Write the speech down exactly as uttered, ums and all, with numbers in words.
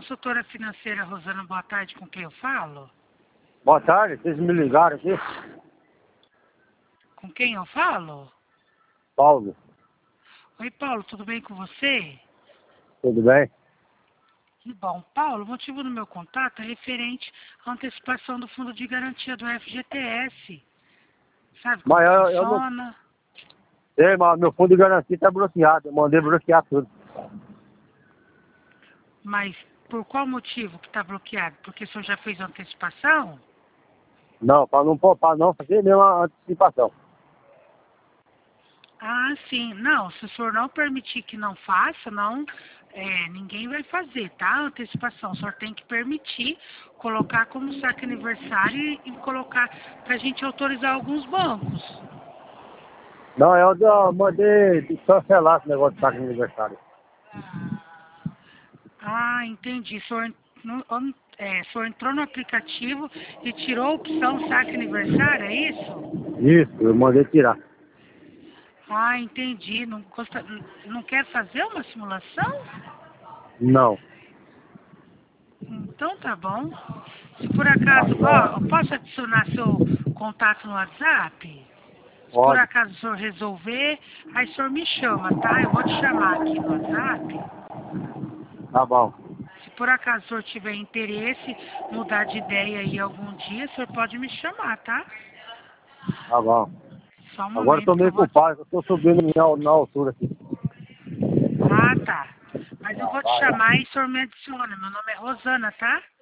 consultora financeira Rosana, boa tarde, com quem eu falo? Boa tarde, vocês me ligaram aqui? Com quem eu falo? Paulo, Oi, Paulo, tudo bem com você? tudo bem? Que bom. Paulo, o motivo do meu contato é referente à antecipação do fundo de garantia do F G T S. Sabe como Mas eu, eu não funciona? sei, mas meu fundo de garantia está bloqueado. Eu mandei bloquear tudo. Mas por qual motivo que está bloqueado? Porque o senhor já fez a antecipação? Não, para não, pra não fazer nenhuma antecipação. Ah, sim. Não, se o senhor não permitir que não faça, não, é, ninguém vai fazer, tá? Antecipação. O senhor tem que permitir, colocar como saque aniversário e, e colocar para a gente autorizar alguns bancos. Não, eu, eu mandei cancelar esse negócio de saque de aniversário. Ah, entendi. O senhor, não- on- é, o senhor entrou no aplicativo e tirou a opção saque aniversário, é isso? Isso, eu mandei tirar. Ah, entendi. Não, gosta, não quer fazer uma simulação? Não. Então tá bom. Se por acaso, ó, eu posso adicionar seu contato no WhatsApp? Se por Pode. acaso o senhor resolver, aí o senhor me chama, tá? Eu vou te chamar aqui no WhatsApp. Tá bom. Se por acaso o senhor tiver interesse, mudar de ideia aí algum dia, o senhor pode me chamar, tá? Tá bom. Só um Agora eu tô momento que eu meio vou... culpado, eu tô subindo na, na altura aqui. Ah, tá. Mas eu vou te chamar e o senhor me adiciona. Meu nome é Rosana, tá?